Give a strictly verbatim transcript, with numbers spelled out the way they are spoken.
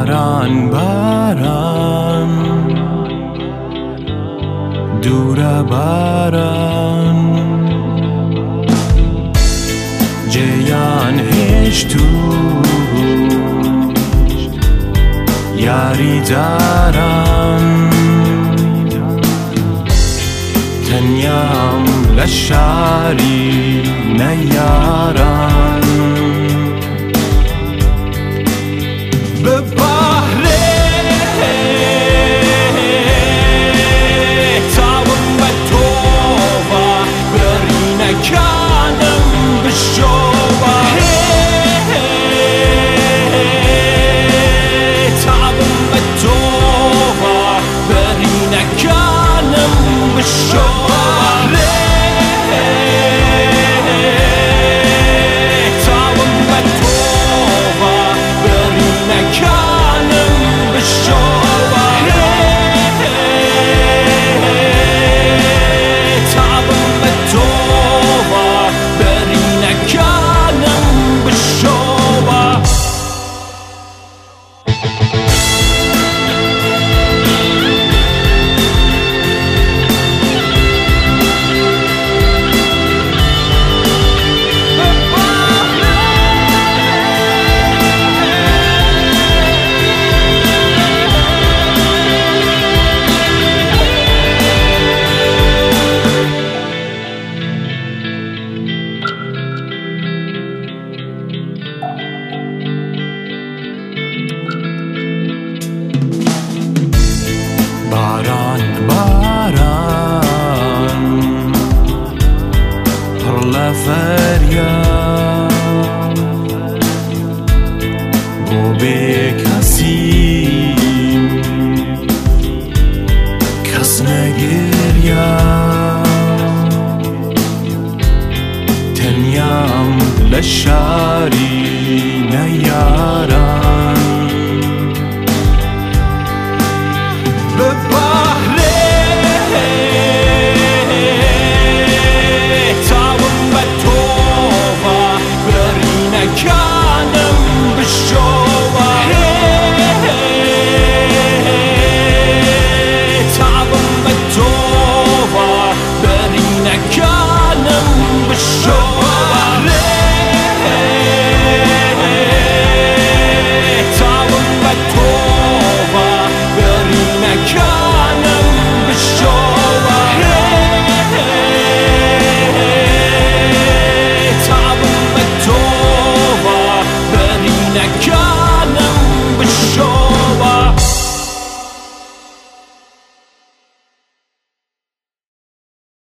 باران باران دور باران جیان هیچ تو یاری دارم تنیام لشاری نیارم به بحر تاون و توبه بری نکنم به شوبه تاون و توبه بری نکنم به شوبه باران باران پرله فریاد بو بی کسی کس نگرید تنیام لشاری نیارم به بحر تاون و توبه بری نکنم به شوبه تاون و توبه بری نکنم به شوبه